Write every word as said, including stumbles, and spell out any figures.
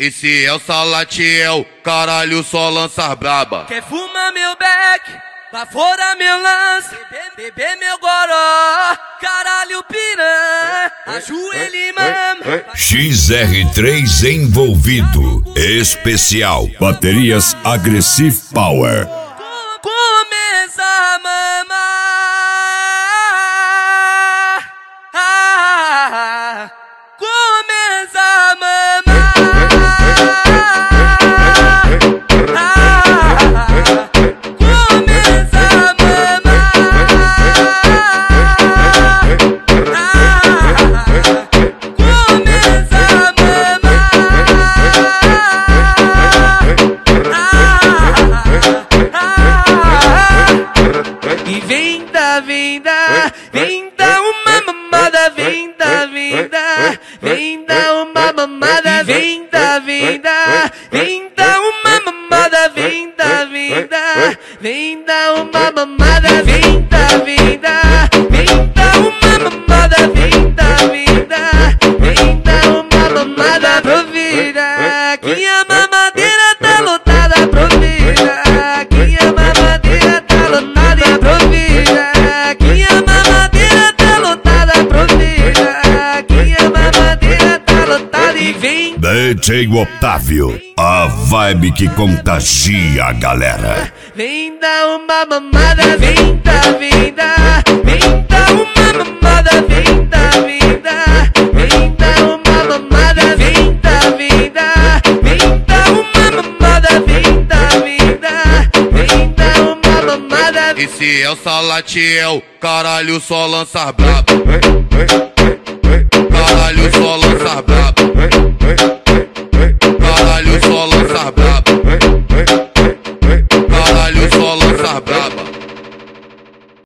Esse é o Salatiel, caralho, só lança braba. Quer fumar meu beck, pra fora meu lance, beber meu goró, caralho piranha, ajoelha e mama. X R três envolvido, especial, baterias Aggressive Power. Começa a mamar, ah, começa a mamar, ah, começa a mamar, ah, começa a mamar, ah, e vem da, vem da, vem da uma mamada, vem da, vem da, vem da uma mamada, vem da, vem da, vem da uma mamada, vem da, vem da, vem da uma mamada, vem da, vem da, vem da uma mamada, vem da, vem da, vem da uma mamada, provida, que a mamadeira tá lotada, provida, que a mamadeira tá lotada, provida, que a mamadeira tá lotada, provida, que a mamadeira tá lotada e vem D J Otávio, a vibe que contagia a galera. vem dar uma mamada, vem dar, vem dar, vem dar uma mamada, vem dar, vem dar, vem dar uma mamada, vem dar, vem dar, vem dar uma mamada, vem dar, vem dar, vem dar uma mamada. Esse é o Salatiel, caralho, só lança braba. Caralho, só lança braba.